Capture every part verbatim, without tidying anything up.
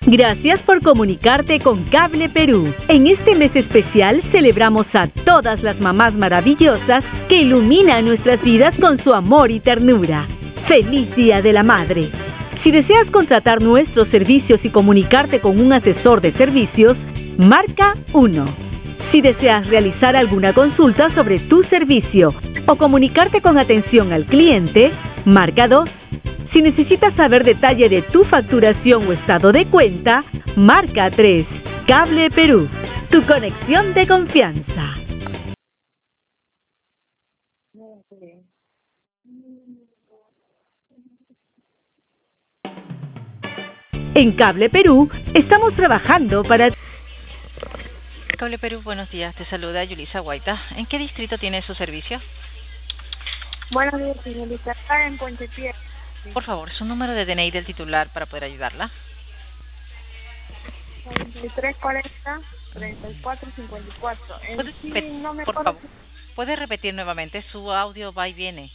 Gracias por comunicarte con Cable Perú. En este mes especial celebramos a todas las mamás maravillosas que iluminan nuestras vidas con su amor y ternura. ¡Feliz Día de la Madre! Si deseas contratar nuestros servicios y comunicarte con un asesor de servicios, marca uno. Si deseas realizar alguna consulta sobre tu servicio o comunicarte con atención al cliente, marca dos. Si necesitas saber detalle de tu facturación o estado de cuenta, marca tres. Cable Perú, tu conexión de confianza. En Cable Perú estamos trabajando para... Cable Perú, buenos días. Te saluda Yulisa Guaita. ¿En qué distrito tiene su servicio? Buenos días, señorita. Está en Puente Piedra. Por favor, su número de D N I del titular para poder ayudarla. cuarenta y tres cuarenta, treinta y cuatro cincuenta y cuatro. En sí, no me por acuerdo. favor, ¿puede repetir nuevamente? Su audio va y viene.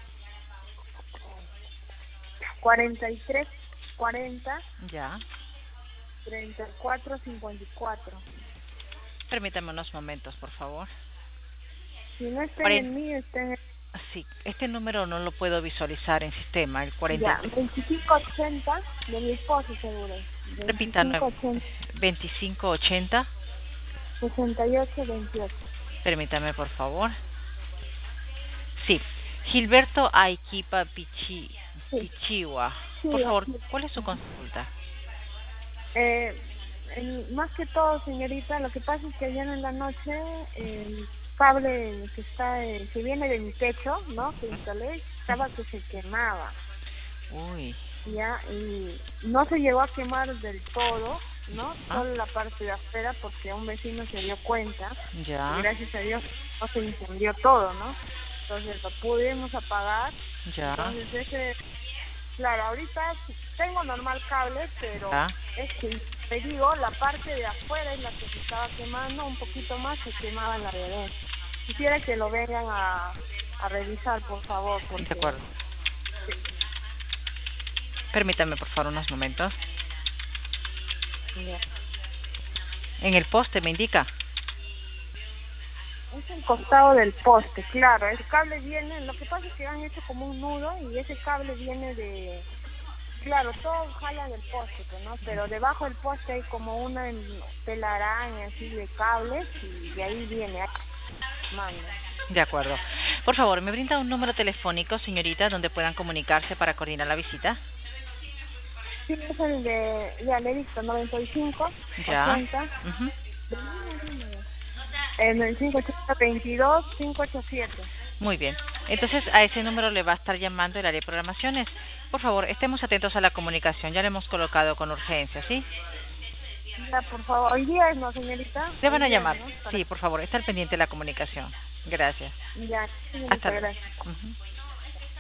cuarenta y tres cuarenta, Ya. treinta y cuatro cincuenta y cuatro. Permítame unos momentos, por favor. Si no está Cuaren- en el mío, está en el... Sí, este número no lo puedo visualizar en sistema, el cuarenta. Ya, veinticinco ochenta de mi esposo, seguro. Repita, veinticinco ochenta, veinticinco ochenta. sesenta y ocho veintiocho. Permítame, por favor. Sí, Gilberto Aiquipa Pichi, Sí. Pichiwa. Sí, Por favor, así. ¿cuál es su consulta? Eh, el- más que todo, señorita, lo que pasa es que ayer en la noche el cable que está eh, que viene de mi techo, ¿no? Que instalé, estaba que se quemaba, Uy, ya, y no se llegó a quemar del todo, ¿no? Ah. Solo la parte de afuera porque un vecino se dio cuenta y ya, gracias a Dios no se incendió todo, ¿no? Entonces lo pudimos apagar. ya, Entonces ese, claro, ahorita tengo normal cable, pero ya. es que te digo, la parte de afuera es la que se estaba quemando, un poquito más se quemaba en la de adentro. Quisiera que lo vengan a, a revisar, por favor, porque... De acuerdo. Permítame, por favor, unos momentos. Ya. En el poste me indica. Es el costado del poste, claro, el cable viene, lo que pasa es que han hecho como un nudo y ese cable viene de... Claro, todo jala del poste, pues, ¿no? Pero debajo del poste hay como una telaraña así de cables y de ahí viene, manda. De acuerdo. Por favor, ¿me brinda un número telefónico, señorita, donde puedan comunicarse para coordinar la visita? Sí, es el de, ya le he visto, noventa y cinco, Ya. ochenta, Ujú. eh, noventa y cinco, ochenta, veintidós, quinientos ochenta y siete. Muy bien. Entonces, a ese número le va a estar llamando el área de programaciones. Por favor, estemos atentos a la comunicación. Ya le hemos colocado con urgencia, ¿sí? Ya, por favor, hoy día no, señorita. Le van a Hoy día, llamar. ¿no? Para- Sí, por favor, estar pendiente de la comunicación. Gracias. Ya, señorita, Hasta luego. gracias. Ujú.